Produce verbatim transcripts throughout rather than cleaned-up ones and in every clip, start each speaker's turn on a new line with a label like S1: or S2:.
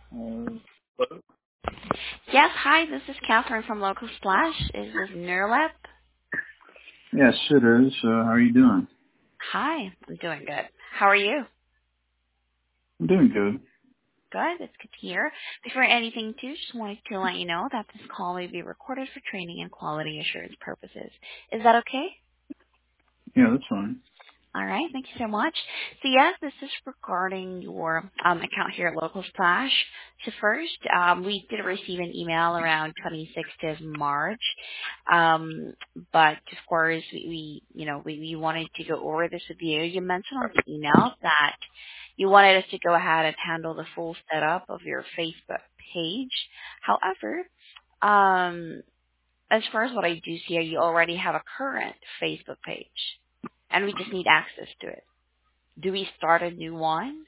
S1: Uh, hello?
S2: Yes, hi, this is Catherine from Local Splash. Is this Nerlep?
S1: Yes, it is. Uh, how are you doing?
S2: Hi, I'm doing good. How are you?
S1: I'm doing good.
S2: Good, that's good to hear. Before anything, too, just wanted to let you know that this call may be recorded for training and quality assurance purposes. Is that okay?
S1: Yeah, that's fine.
S2: All right. Thank you so much. So yes, this is regarding your um, account here at Local Splash. So first, um, we did receive an email around twenty-sixth of March, um, but of course we, we you know, we, we wanted to go over this with you. You mentioned on the email that you wanted us to go ahead and handle the full setup of your Facebook page. However, um, as far as what I do see, you already have a current Facebook page, and we just need access to it. Do we start a new one?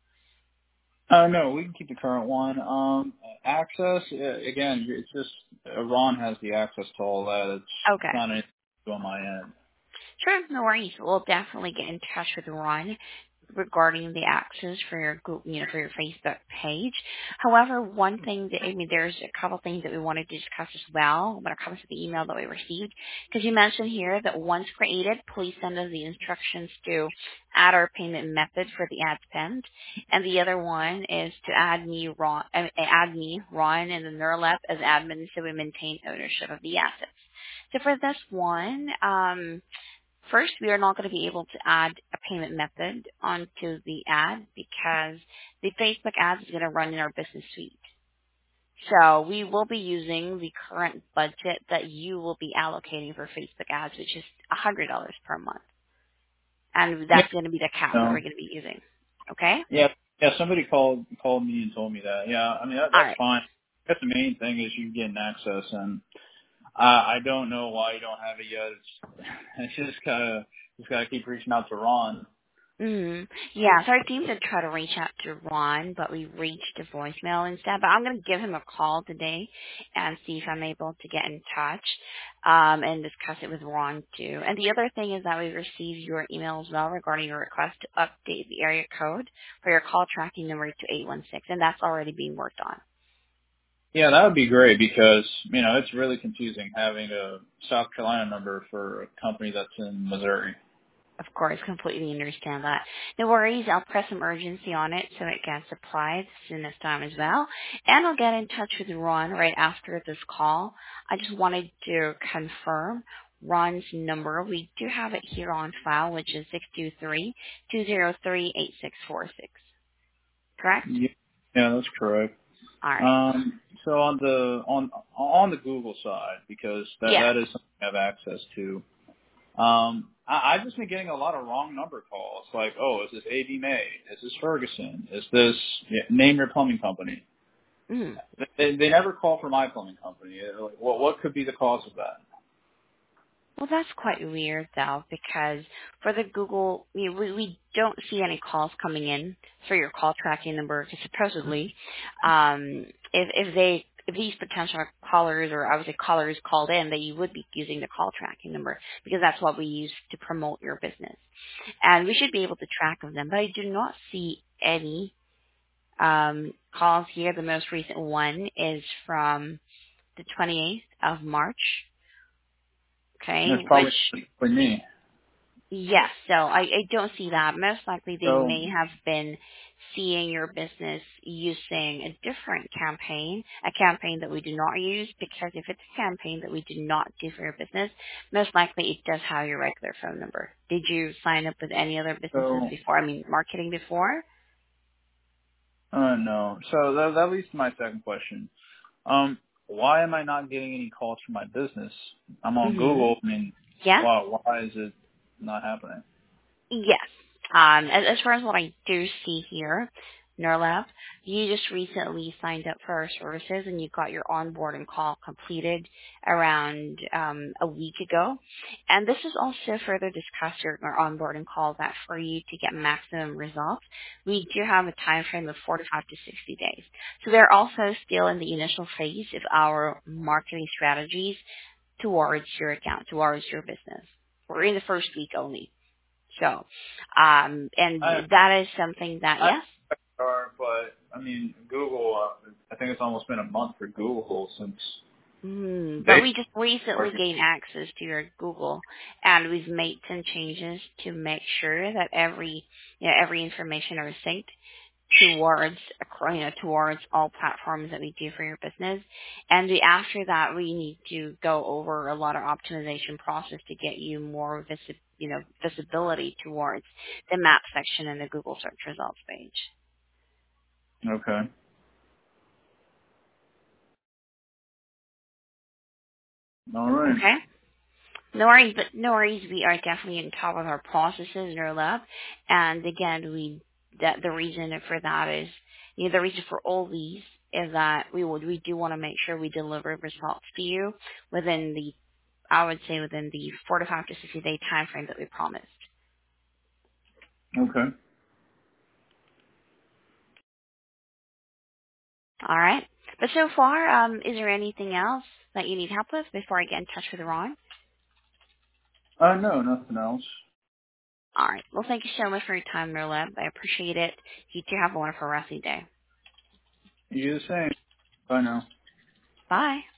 S1: Uh, no, we can keep the current one. Um, access, uh, again, it's just, uh, Ron has the access to all that. It's
S2: Okay.
S1: not anything on my end.
S2: Sure, no worries. We'll definitely get in touch with Ron regarding the access for your Google, you know, for your Facebook page. However, one thing that, I mean, there's a couple things that we wanted to discuss as well when it comes to the email that we received. Because you mentioned here that once created, please send us the instructions to add our payment method for the ad spend. And the other one is to add me, Ron, uh, add me, Ron, and the Neuralab as admin so we maintain ownership of the assets. So for this one, um, first, we are not going to be able to add a payment method onto the ad because the Facebook ads is going to run in our business suite. So we will be using the current budget that you will be allocating for Facebook ads, which is one hundred dollars per month. And
S1: Yeah.
S2: that's going to be the cap that
S1: No.
S2: we're going to be using. Okay?
S1: Yeah, yeah, somebody called, called me and told me that. Yeah, I mean, that,
S2: All
S1: that's
S2: right.
S1: fine. I guess the main thing is you getting access, and I, I don't know why you don't have it yet. It's, it's just gotta, just gotta keep reaching out to Ron.
S2: Mm-hmm. Yeah, so our team did try to reach out to Ron, but we reached a voicemail instead. But I'm going to give him a call today and see if I'm able to get in touch um, and discuss it with Ron too. And the other thing is that we received your email as well regarding your request to update the area code for your call tracking number to eight one six, and that's already being worked on.
S1: Yeah, that would be great because, you know, it's really confusing having a South Carolina number for a company that's in Missouri.
S2: Of course, completely understand that. No worries, I'll press some urgency on it so it gets applied as soon as time as well. And I'll get in touch with Ron right after this call. I just wanted to confirm Ron's number. We do have it here on file, which is six two three, two zero three, eight six four six. Correct?
S1: Yeah, yeah, that's correct.
S2: All right.
S1: Um, so on the on on the Google side, because that
S2: Yes.
S1: that is something I have access to. Um, I, I've just been getting a lot of wrong number calls. Like, oh, is this A B May? Is this Ferguson? Is this yeah, name your plumbing company?
S2: Mhm.
S1: They, they never call for my plumbing company. Uh, Like, what what could be the cause of that?
S2: Well, that's quite weird though, because for the Google, we, we we don't see any calls coming in for your call tracking number. Because supposedly, um, if if they if these potential callers or I would say callers called in, that you would be using the call tracking number because that's what we use to promote your business, and we should be able to track of them. But I do not see any um, calls here. The most recent one is from the twenty-eighth of March.
S1: And it's
S2: Okay,
S1: probably
S2: which
S1: for me.
S2: yes, so I, I don't see that. Most likely they
S1: So
S2: may have been seeing your business using a different campaign, a campaign that we do not use, because if it's a campaign that we do not do for your business, most likely it does have your regular phone number. Did you sign up with any other businesses
S1: so
S2: before? I mean, marketing before?
S1: uh, no. So that that leads to my second question. Um, why am I not getting any calls from my business? I'm on
S2: Mm-hmm.
S1: Google. I mean,
S2: Yeah?
S1: why why is it not happening?
S2: Yes. Um, as, as far as what I do see here, Neuralab, you just recently signed up for our services and you got your onboarding call completed around um, a week ago. And this is also further discussed during our onboarding call that for you to get maximum results, we do have a time frame of forty-five to sixty days. So they're also still in the initial phase of our marketing strategies towards your account, towards your business. We're in the first week only. So, um, and
S1: I
S2: that is something that,
S1: I
S2: yes?
S1: are, but I mean, Google. Uh, I think it's almost been a month for Google since
S2: Mm, but
S1: they.
S2: we just recently gained access to your Google, and we've made some changes to make sure that every, you know, every information are synced towards, you know, towards all platforms that we do for your business. And we, after that, we need to go over a lot of optimization process to get you more visi- you know, visibility towards the map section in the Google search results page.
S1: Okay. All right.
S2: Okay. No worries, but no worries. We are definitely on top of our processes in our lab, and again, we that the reason for that is, you know, the reason for all these is that we would we do want to make sure we deliver results to you within the, I would say within the forty-five to sixty day time frame that we promised.
S1: Okay.
S2: All right, but so far, um, is there anything else that you need help with before I get in touch with Ron?
S1: Uh, no, nothing else.
S2: All right. Well, thank you so much for your time in our lab. I appreciate it. You two have a wonderful rest of your day.
S1: You the same. Bye now.
S2: Bye.